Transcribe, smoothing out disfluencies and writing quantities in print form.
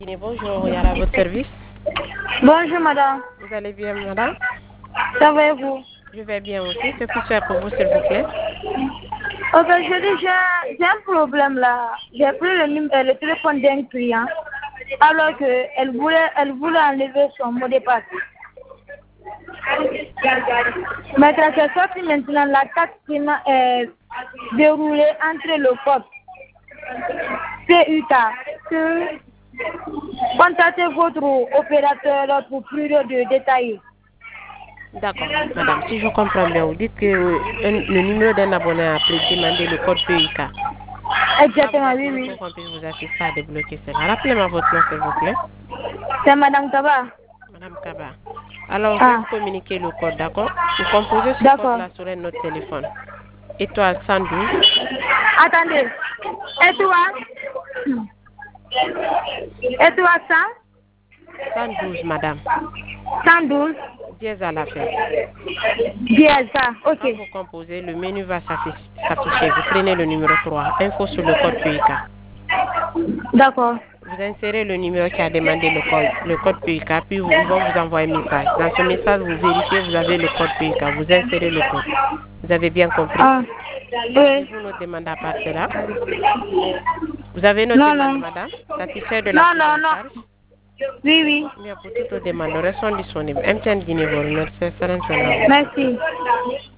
Bonjour, il y a à votre service. Bonjour madame. Vous allez bien, madame? Ça va et vous? Je vais bien aussi. Que puis-je faire pour vous, s'il vous plaît? Ok, je dis, j'ai un problème là. J'ai pris le téléphone d'un client alors qu'elle voulait enlever son mot de passe. Maintenant, c'est sorti maintenant, la carte qui est déroulée entre le code PUK. Contactez votre opérateur pour plus de détails. D'accord, madame. Si je comprends bien, vous dites que le numéro d'un abonné a appelé demander le code PUK. Là, vous Exactement, oui, appelez oui. pour qu'on puisse vous assister à débloquer cela. Rappelez-moi votre nom, s'il vous plaît. C'est madame Taba. Madame Kaba. Alors, je vais Ah, vous communiquer le code, d'accord? Vous composez ce d'accord. code-là sur notre téléphone. Étoile 112. Attendez. Étoile 112, madame. 112. Dièse à la fin. Bien ça, Quand ok. vous composez, le menu va s'afficher. Vous prenez le numéro 3. Info sur le code PUK. D'accord. Vous insérez le numéro qui a demandé le code PUK, puis ils vont vous envoyer un message. Dans ce message, vous vérifiez, vous avez le code PUK. Vous insérez le code. Vous avez bien compris? Ah, oui. Avez-vous notre demande à part cela? Vous avez notre Non, demande, non. madame? Satisfait de la Non, prise non, en non. charge? Oui, oui. Bien, pour toutes vos demandes, nous restons disponibles. MTN Guinée, merci, excellente journée à vous. Merci.